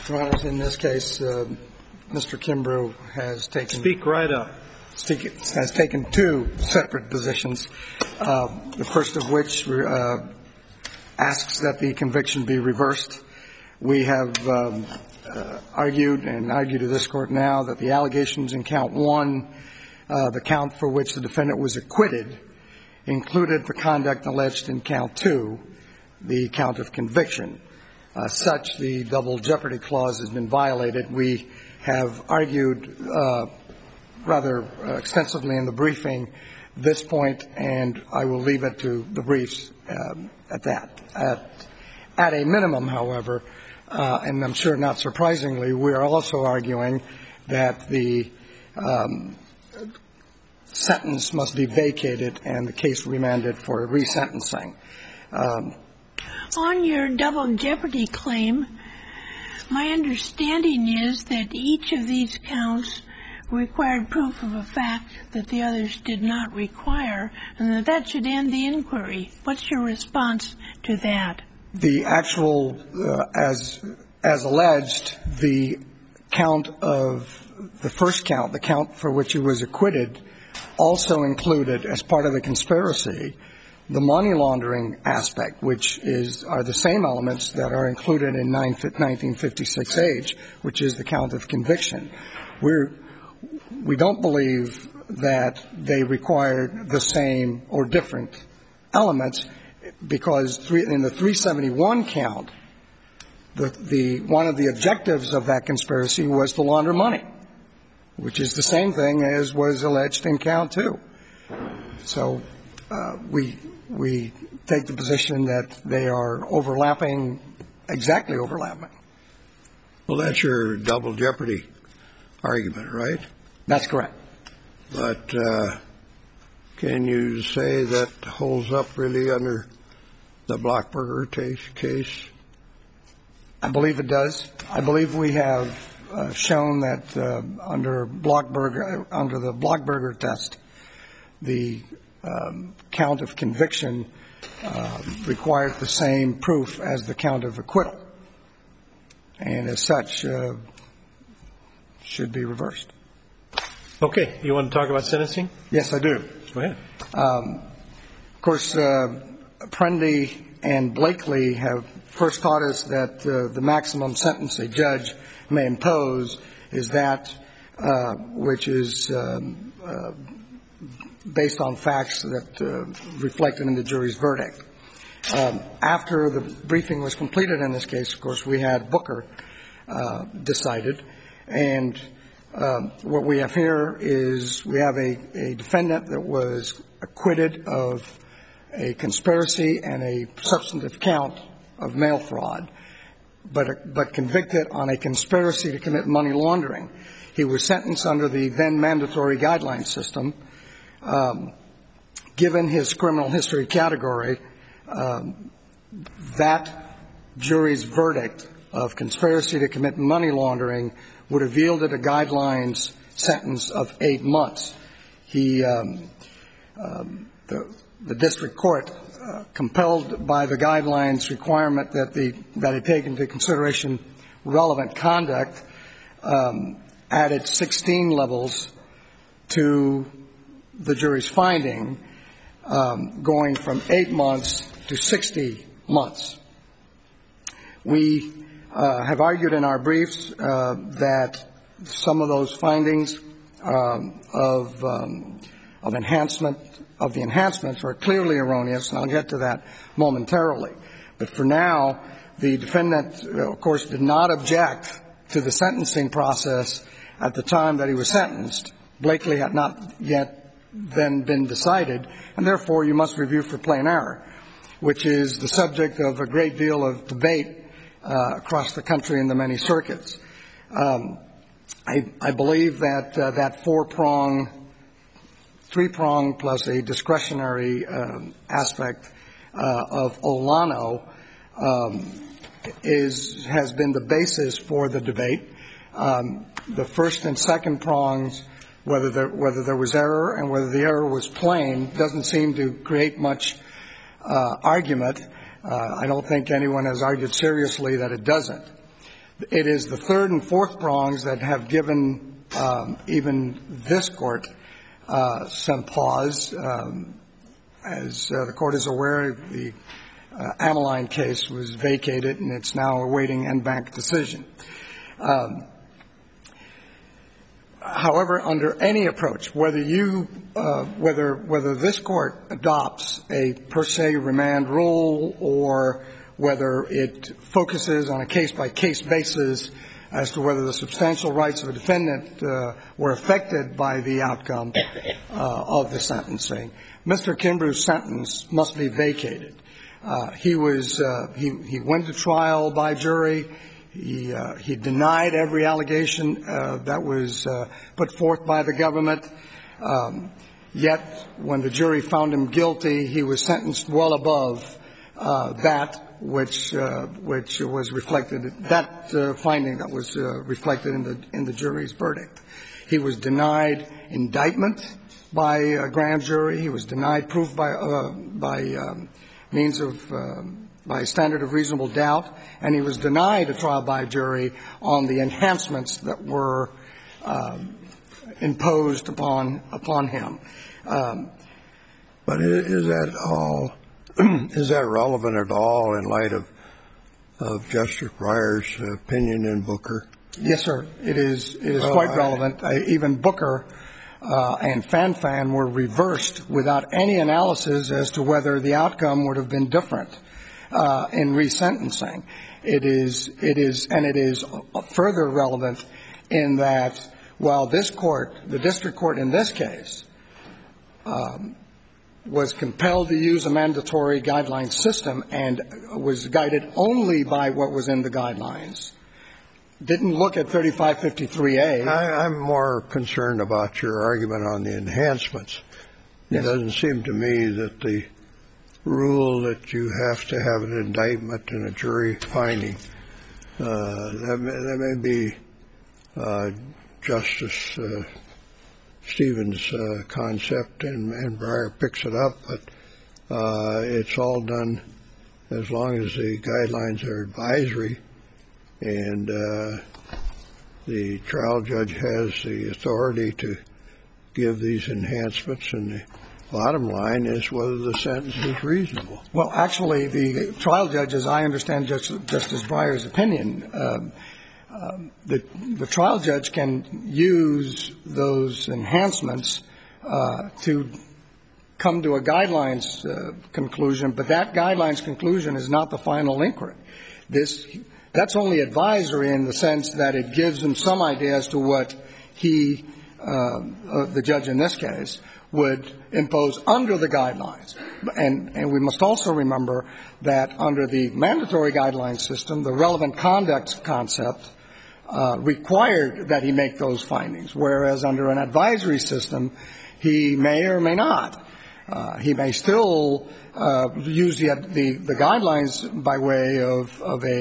Your Honor, in this case, Mr. Kimbrough has taken... Speak right up. ...has taken two separate positions, the first of which asks that the conviction be reversed. We have argued to this Court now that the allegations in Count 1, the count for which the defendant was acquitted, included the conduct alleged in Count 2, the count of conviction. Such, the double jeopardy clause has been violated. We have argued rather extensively in the briefing this point, and I will leave it to the briefs at that. At a minimum, however, and I'm sure not surprisingly, we are also arguing that the sentence must be vacated and the case remanded for resentencing. On your double jeopardy claim, my understanding is that each of these counts required proof of a fact that the others did not require, and that should end the inquiry. What's your response to that? The actual, as alleged, the count of the first count, the count for which he was acquitted, also included, as part of the conspiracy, the money laundering aspect, which are the same elements that are included in 1956H, which is the count of conviction. We don't believe that they required the same or different elements, because in the 371 count, one of the objectives of that conspiracy was to launder money, which is the same thing as was alleged in Count 2. So we take the position that they are overlapping, exactly overlapping. Well, that's your double jeopardy argument, right? That's correct. But can you say that holds up really under the Blockberger case? I believe it does. I believe we have shown that under the Blockberger test, the count of conviction required the same proof as the count of acquittal, and as such should be reversed. Okay. You want to talk about sentencing? Yes, I do. Go ahead. Of course, Prendy and Blakely have first taught us that the maximum sentence a judge may impose is that which is based on facts that reflected in the jury's verdict. After the briefing was completed in this case, of course, we had Booker decided, and what we have here is we have a defendant that was acquitted of a conspiracy and a substantive count of mail fraud, but convicted on a conspiracy to commit money laundering. He was sentenced under the then mandatory guideline system. Given his criminal history category, that jury's verdict of conspiracy to commit money laundering would have yielded a guidelines sentence of 8 months. The district court, compelled by the guidelines requirement that it take into consideration relevant conduct, added 16 levels to the jury's finding, going from 8 months to 60 months. We have argued in our briefs that some of those findings of the enhancements are clearly erroneous, and I'll get to that momentarily. But for now, the defendant, of course, did not object to the sentencing process at the time that he was sentenced. Blakely had not yet then been decided, and therefore you must review for plain error, which is the subject of a great deal of debate across the country in the many circuits. I believe that that three-prong plus a discretionary aspect of Olano has been the basis for the debate. The first and second prongs, whether there was error and whether the error was plain, doesn't seem to create much argument. I don't think anyone has argued seriously that it doesn't. It is the third and fourth prongs that have given even this Court some pause. As the Court is aware, the Ameline case was vacated, and it's now awaiting en banc decision. However, under any approach, whether this Court adopts a per se remand rule or whether it focuses on a case-by-case basis as to whether the substantial rights of a defendant were affected by the outcome of the sentencing, Mr. Kimbrough's sentence must be vacated. He went to trial by jury. He denied every allegation that was put forth by the government. Yet, when the jury found him guilty, he was sentenced well above that which was reflected, that finding that was reflected in the jury's verdict. He was denied indictment by a grand jury. He was denied proof by means of by standard of reasonable doubt, and he was denied a trial by jury on the enhancements that were imposed upon him. But is that relevant at all in light of Justice Breyer's opinion in Booker? Yes, sir. It is quite relevant. Even Booker and Fanfan were reversed without any analysis as to whether the outcome would have been different in resentencing. It is further relevant in that while this Court, the district court in this case, was compelled to use a mandatory guideline system and was guided only by what was in the guidelines, didn't look at 3553A. I'm more concerned about your argument on the enhancements. Yes. It doesn't seem to me that the rule that you have to have an indictment and a jury finding, that may be Justice Stevens' concept, and Breyer picks it up, but it's all done as long as the guidelines are advisory and the trial judge has the authority to give these enhancements, and the bottom line is whether the sentence is reasonable. Well, actually, the trial judge, as I understand Justice Breyer's opinion, the trial judge can use those enhancements to come to a guidelines conclusion, but that guidelines conclusion is not the final inquiry. That's only advisory in the sense that it gives him some idea as to what he, the judge in this case, would impose under the guidelines. And we must also remember that under the mandatory guidelines system, the relevant conduct concept required that he make those findings, whereas under an advisory system, he may or may not. He may still use the guidelines by way of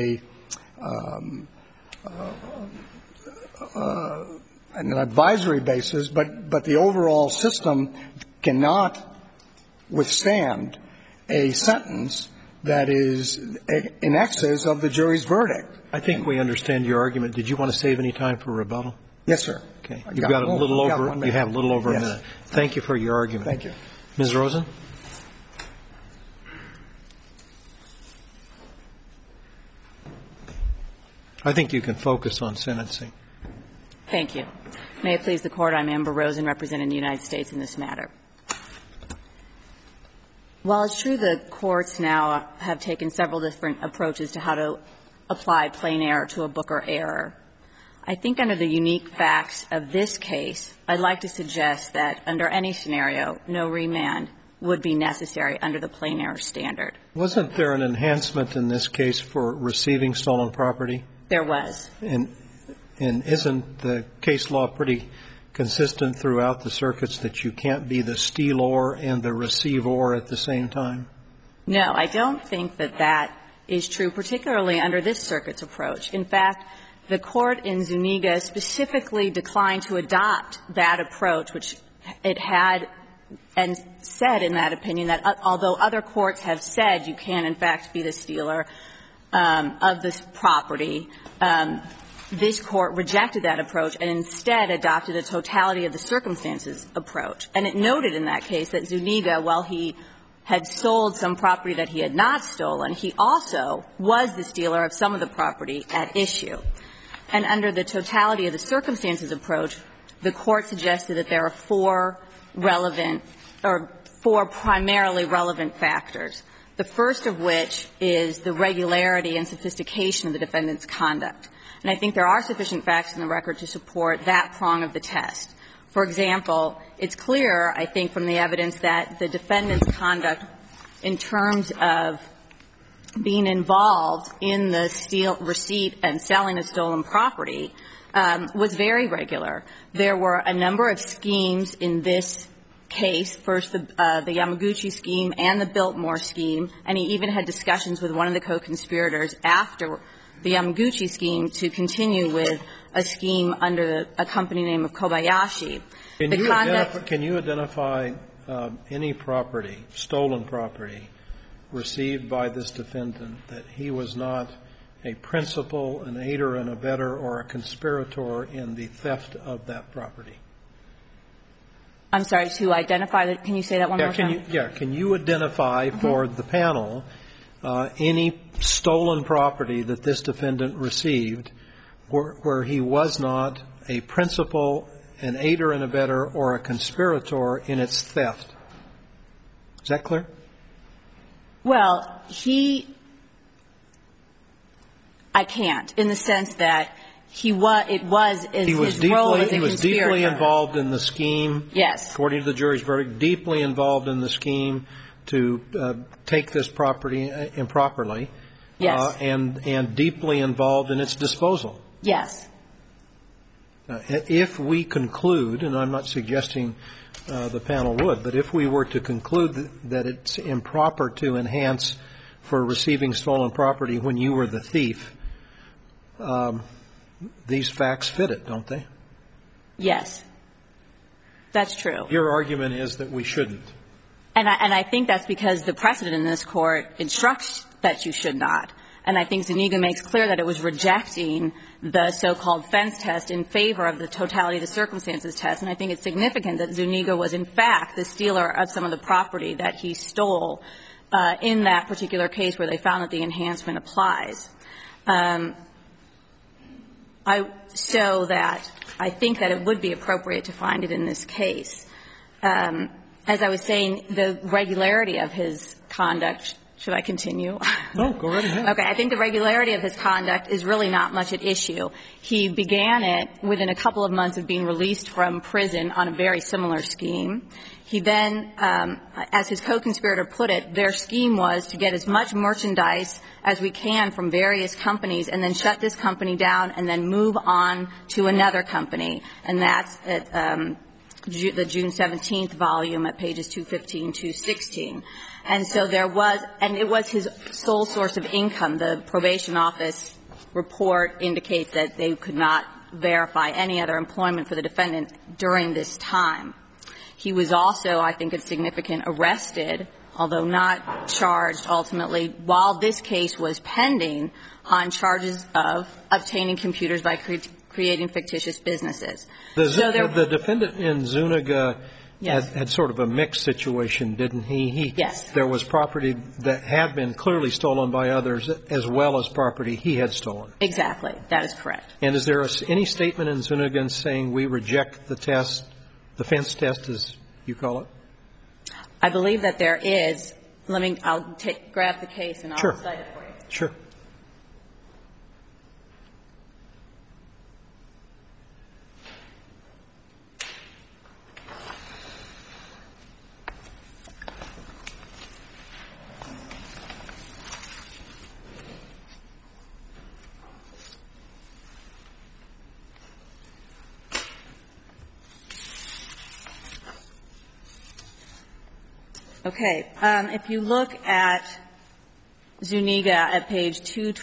an advisory basis, but the overall system cannot withstand a sentence that is in excess of the jury's verdict. I think we understand your argument. Did you want to save any time for rebuttal? Yes, sir. Okay. You've got a little over. You have a little over a minute. Thank you for your argument. Thank you. Ms. Rosen? I think you can focus on sentencing. Thank you. May it please the Court, I'm Amber Rosen, representing the United States in this matter. While it's true the courts now have taken several different approaches to how to apply plain error to a Booker error, I think under the unique facts of this case, I'd like to suggest that under any scenario, no remand would be necessary under the plain error standard. Wasn't there an enhancement in this case for receiving stolen property? There was. And isn't the case law pretty consistent throughout the circuits that you can't be the stealor and the receiver at the same time? No, I don't think that that is true, particularly under this circuit's approach. In fact, the Court in Zuniga specifically declined to adopt that approach, which it had and said in that opinion that although other courts have said you can, in fact, be the stealer, of this property, this Court rejected that approach and instead adopted a totality of the circumstances approach. And it noted in that case that Zuniga, while he had sold some property that he had not stolen, he also was the stealer of some of the property at issue. And under the totality of the circumstances approach, the Court suggested that there are four primarily relevant factors, the first of which is the regularity and sophistication of the defendant's conduct. And I think there are sufficient facts in the record to support that prong of the test. For example, it's clear, I think, from the evidence that the defendant's conduct in terms of being involved in the receipt and selling of stolen property was very regular. There were a number of schemes in this case, first the Yamaguchi scheme and the Biltmore scheme, and he even had discussions with one of the co-conspirators after the Yamaguchi scheme to continue with a scheme under a company name of Kobayashi. Can you identify any property, stolen property, received by this defendant that he was not a principal, an aider and abettor, or a conspirator in the theft of that property? I'm sorry, to identify that. Can you say that one more time? Can you identify for the panel any stolen property that this defendant received where he was not a principal, an aider and abettor, or a conspirator in its theft? Is that clear? Well, I can't, in the sense that his role as a conspirator. He was deeply involved in the scheme. Yes. According to the jury's verdict, deeply involved in the scheme to take this property improperly. Yes. And deeply involved in its disposal. Yes. If we conclude, and I'm not suggesting the panel would, but if we were to conclude that it's improper to enhance for receiving stolen property when you were the thief, these facts fit it, don't they? Yes. That's true. Your argument is that we shouldn't. And I think that's because the precedent in this Court instructs that you should not. And I think Zuniga makes clear that it was rejecting the so-called fence test in favor of the totality of the circumstances test. And I think it's significant that Zuniga was, in fact, the stealer of some of the property that he stole in that particular case where they found that the enhancement applies. So that I think that it would be appropriate to find it in this case. As I was saying, the regularity of his conduct. Should I continue? No, go right ahead. Okay. I think the regularity of his conduct is really not much at issue. He began it within a couple of months of being released from prison on a very similar scheme. He then, as his co-conspirator put it, their scheme was to get as much merchandise as we can from various companies and then shut this company down and then move on to another company. And that's at the June 17th volume at pages 215, 216. And so there was, and it was his sole source of income. The probation office report indicates that they could not verify any other employment for the defendant during this time. He was also, I think it's significant, arrested, although not charged ultimately, while this case was pending on charges of obtaining computers by creating fictitious businesses. The defendant in Zuniga had sort of a mixed situation, didn't he? Yes. There was property that had been clearly stolen by others as well as property he had stolen. Exactly. That is correct. And is there any statement in Zuniga saying we reject the test, the fence test, as you call it? I believe that there is. I'll grab the case and I'll cite it for you. Sure. Okay. If you look at Zuniga at page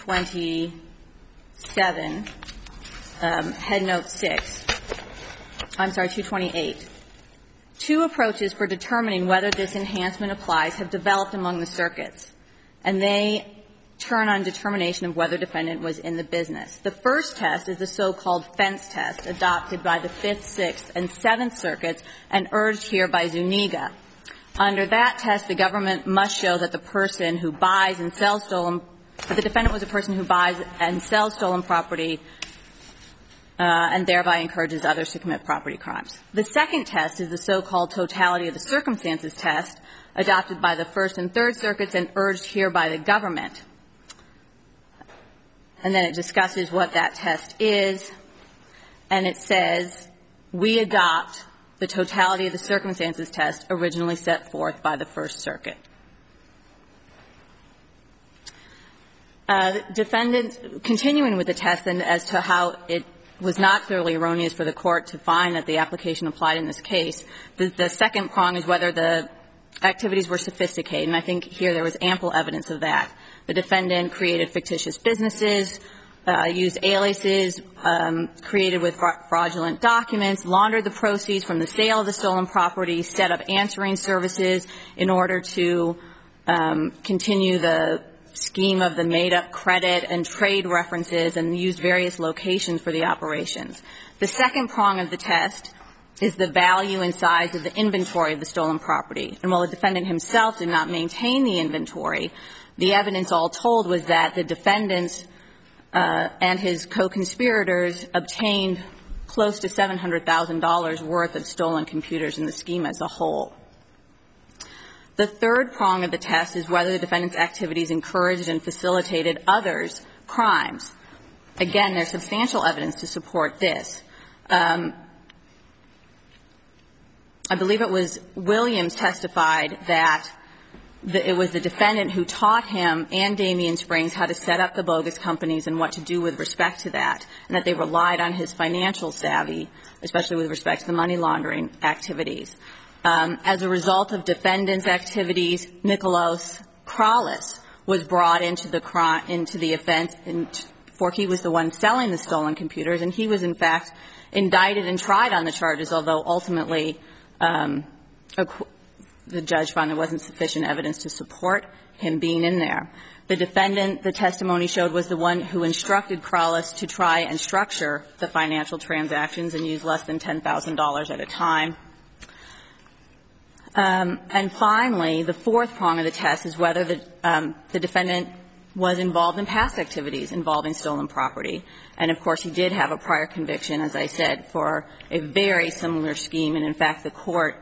227, head note 6, I'm sorry, 228, two approaches for determining whether this enhancement applies have developed among the circuits. And they turn on determination of whether defendant was in the business. The first test is the so-called fence test adopted by the Fifth, Sixth, and Seventh Circuits and urged here by Zuniga. Under that test, the government must show that the person who buys and sells stolen – that the defendant was a person who buys and sells stolen property and thereby encourages others to commit property crimes. The second test is the so-called totality of the circumstances test adopted by the First and Third Circuits and urged here by the government. And then it discusses what that test is, and it says, we adopt the totality of the circumstances test originally set forth by the First Circuit. Defendants, continuing with the test and as to how it was not clearly erroneous for the court to find that the application applied in this case, the second prong is whether the activities were sophisticated, and I think here there was ample evidence of that. The defendant created fictitious businesses, used aliases, created with fraudulent documents, laundered the proceeds from the sale of the stolen property, set up answering services in order to continue the scheme of the made-up credit and trade references, and used various locations for the operations. The second prong of the test is the value and size of the inventory of the stolen property. And while the defendant himself did not maintain the inventory, the evidence all told was that the defendant and his co-conspirators obtained close to $700,000 worth of stolen computers in the scheme as a whole. The third prong of the test is whether the defendant's activities encouraged and facilitated others' crimes. Again, there's substantial evidence to support this. I believe it was Williams testified that it was the defendant who taught him and Damian Springs how to set up the bogus companies and what to do with respect to that, and that they relied on his financial savvy, especially with respect to the money laundering activities. As a result of defendant's activities, Nikolaos Kralis was brought into the offense, for he was the one selling the stolen computers, and he was in fact indicted and tried on the charges, although ultimately the judge found there wasn't sufficient evidence to support him being in there. The defendant, the testimony showed, was the one who instructed Kralis to try and structure the financial transactions and use less than $10,000 at a time. And finally, the fourth prong of the test is whether the defendant was involved in past activities involving stolen property. And, of course, he did have a prior conviction, as I said, for a very similar scheme. And, in fact, the court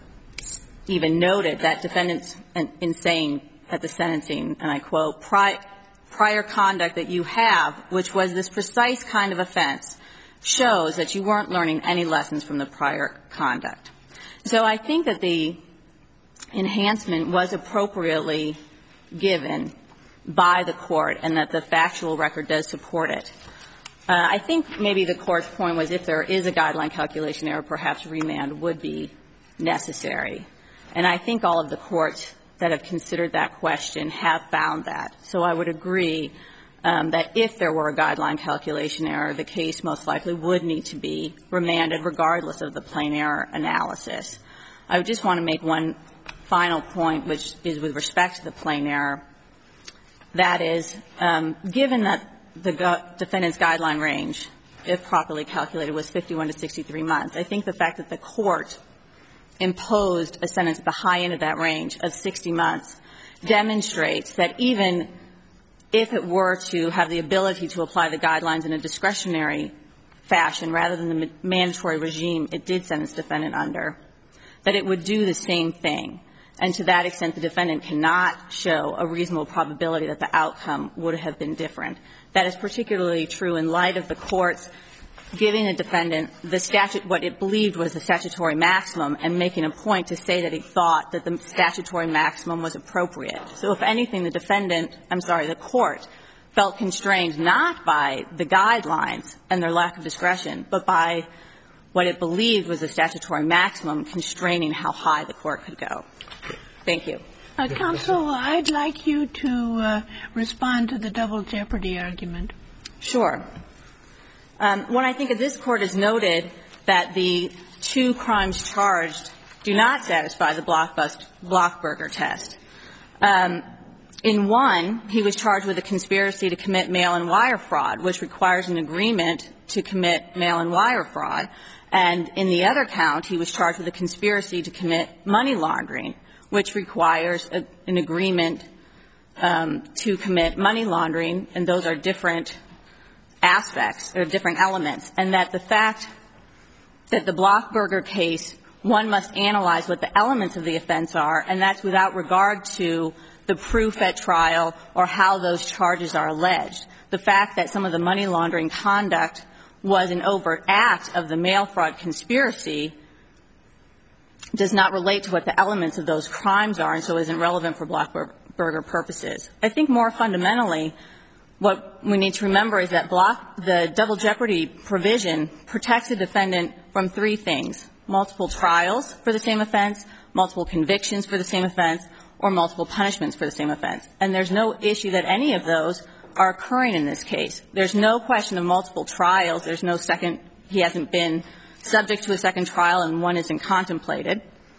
even noted that defendants, in saying at the sentencing, and I quote, prior conduct that you have, which was this precise kind of offense, shows that you weren't learning any lessons from the prior conduct. So I think that the enhancement was appropriately given by the court and that the factual record does support it. I think maybe the court's point was if there is a guideline calculation error, perhaps remand would be necessary. And I think all of the courts that have considered that question have found that. So I would agree that if there were a guideline calculation error, the case most likely would need to be remanded regardless of the plain error analysis. I would just want to make one final point, which is with respect to the plain error. That is, given that the defendant's guideline range, if properly calculated, was 51 to 63 months, I think the fact that the court imposed a sentence at the high end of that range of 60 months demonstrates that even if it were to have the ability to apply the guidelines in a discretionary fashion rather than the mandatory regime it did sentence defendant under, that it would do the same thing. And to that extent, the defendant cannot show a reasonable probability that the outcome would have been different. That is particularly true in light of the courts giving the defendant the statute, what it believed was the statutory maximum, and making a point to say that he thought that the statutory maximum was appropriate. So if anything, the court felt constrained not by the guidelines and their lack of discretion, but by what it believed was the statutory maximum constraining how high the court could go. Thank you. Counsel, I'd like you to respond to the double jeopardy argument. Sure. When I think this Court has noted that the two crimes charged do not satisfy the Blockberger test, In one, he was charged with a conspiracy to commit mail-in wire fraud, which requires an agreement to commit mail-in wire fraud. And in the other count, he was charged with a conspiracy to commit money laundering, which requires an agreement to commit money laundering, and those are different aspects or different elements. And that the fact that the Blockberger case, one must analyze what the elements of the offense are, and that's without regard to the proof at trial or how those charges are alleged. The fact that some of the money laundering conduct was an overt act of the mail fraud conspiracy does not relate to what the elements of those crimes are, and so isn't relevant for Blockberger purposes. I think more fundamentally, what we need to remember is that the double jeopardy provision protects a defendant from three things: multiple trials for the same offense, multiple convictions for the same offense, or multiple punishments for the same offense. And there's no issue that any of those are occurring in this case. There's no question of multiple trials. There's no second – he hasn't been subject to a second trial and one isn't contemplated.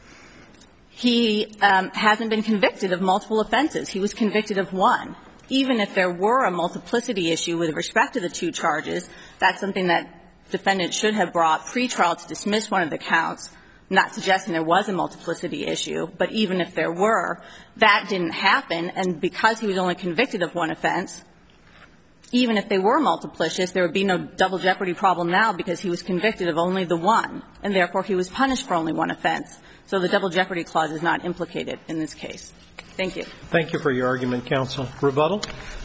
He hasn't been convicted of multiple offenses. He was convicted of one. Even if there were a multiplicity issue with respect to the two charges, that's something that defendant should have brought pretrial to dismiss one of the counts. I'm not suggesting there was a multiplicity issue, but even if there were, that didn't happen, and because he was only convicted of one offense, even if they were multiplicious, there would be no double jeopardy problem now because he was convicted of only the one, and therefore he was punished for only one offense. So the double jeopardy clause is not implicated in this case. Thank you. Thank you for your argument, counsel. Rebuttal?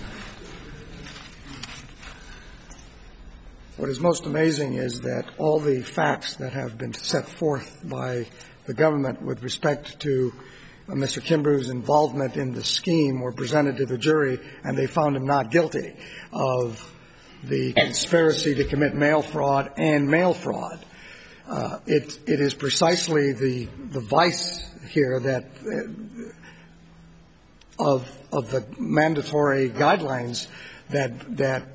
What is most amazing is that all the facts that have been set forth by the government with respect to Mr. Kimbrough's involvement in the scheme were presented to the jury, and they found him not guilty of the conspiracy to commit mail fraud and mail fraud. It is precisely the vice here that of the mandatory guidelines that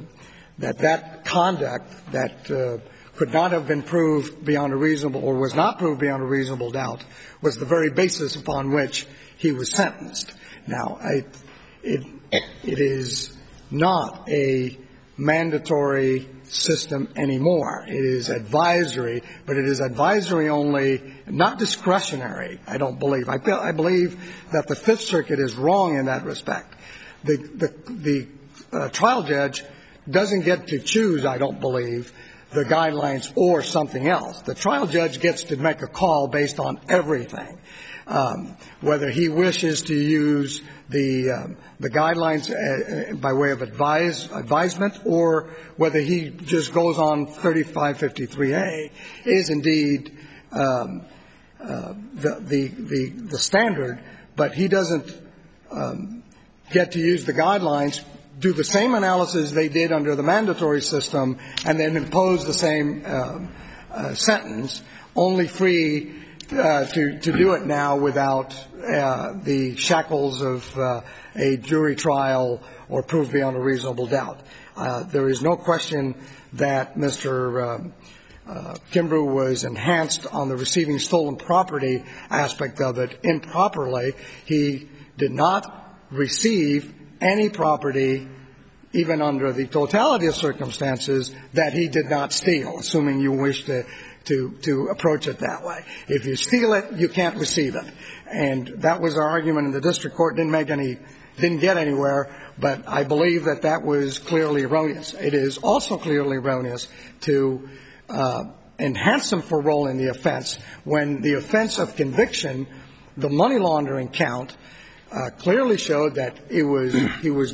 conduct that could not have been proved beyond a reasonable or was not proved beyond a reasonable doubt was the very basis upon which he was sentenced. Now, it is not a mandatory system anymore. It is advisory, but it is advisory only, not discretionary, I don't believe. I believe that the Fifth Circuit is wrong in that respect. The trial judge doesn't get to choose, I don't believe, the guidelines or something else. The trial judge gets to make a call based on everything, whether he wishes to use the guidelines by way of advisement or whether he just goes on 3553A is indeed the standard, but he doesn't get to use the guidelines, do the same analysis they did under the mandatory system, and then impose the same sentence, only free to do it now without the shackles of a jury trial or proof beyond a reasonable doubt. There is no question that Mr. Kimbrough was enhanced on the receiving stolen property aspect of it improperly. He did not receive any property, even under the totality of circumstances, that he did not steal, assuming you wish to approach it that way. If you steal it, you can't receive it. And that was our argument in the district court. Didn't get anywhere, but I believe that that was clearly erroneous. It is also clearly erroneous to enhance him for role in the offense when the offense of conviction, the money laundering count, clearly showed that he was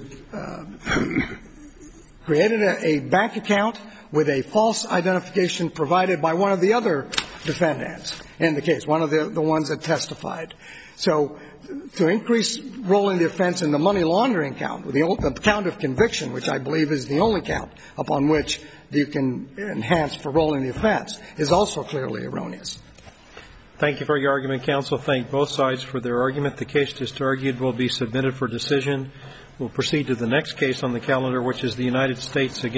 created a bank account with a false identification provided by one of the other defendants in the case, one of the ones that testified. So to increase role in the offense in the money laundering count, the count of conviction, which I believe is the only count upon which you can enhance for role in the offense, is also clearly erroneous. Thank you for your argument, counsel. Thank both sides for their argument. The case just argued will be submitted for decision. We'll proceed to the next case on the calendar, which is the United States against